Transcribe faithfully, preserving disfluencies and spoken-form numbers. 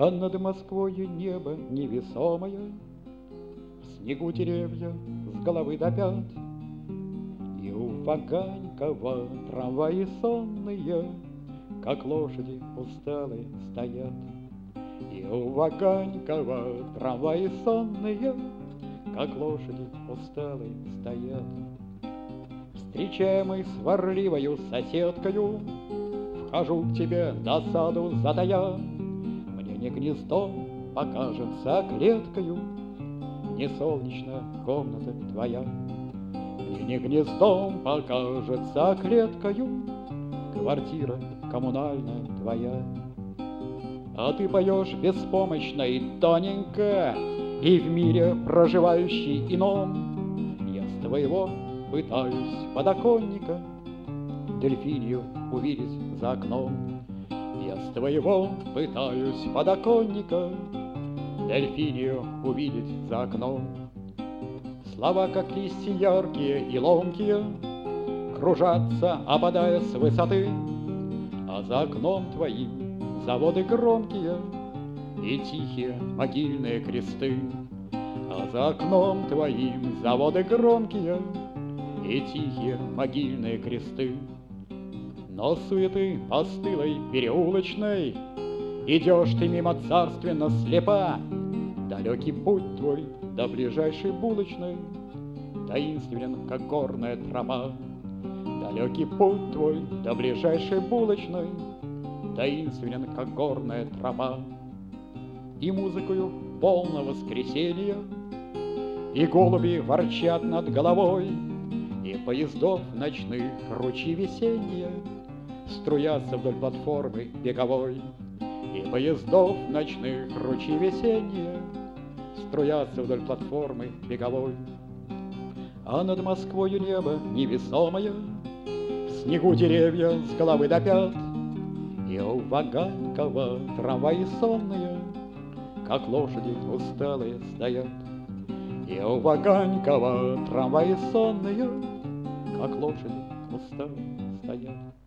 А над Москвою небо невесомое, в снегу деревья с головы до пят, и у Ваганькова трамваи сонные, как лошади усталые, стоят. И у Ваганькова трамваи сонные, как лошади усталые, стоят. Встречаемый сварливою соседкою, вхожу к тебе, досаду затая. Мне не гнездом покажется клеткою, не солнечная комната твоя. Мне не гнездом покажется клеткою, квартира коммунальная твоя. А ты поешь беспомощно и тоненько, и в мире проживающий ином я с твоего пытаюсь подоконника дельфинию увидеть за окном. Я с твоего пытаюсь подоконника дельфинию увидеть за окном. Слова, как листья яркие и ломкие, кружатся, опадая с высоты, а за окном твоим заводы громкие и тихие могильные кресты. А за окном твоим заводы громкие и тихие могильные кресты. Но суеты постылой переулочной идешь ты мимо царственно слепа. Далекий путь твой до ближайшей булочной таинственен, как горная тропа. Далекий путь твой до ближайшей булочной таинственен, как горная тропа. И музыкою полно воскресенья, и голуби ворчат над головой, и поездов ночных ручьи весенние струятся вдоль платформы беговой. И поездов ночных ручьи весенние струятся вдоль платформы беговой. А над Москвою небо невесомое, в снегу деревья с головы до пят, и у Ваганькова трамваи сонные, как лошади усталые, стоят. И у Ваганькова трамваи сонные, как лошади усталые, стоят.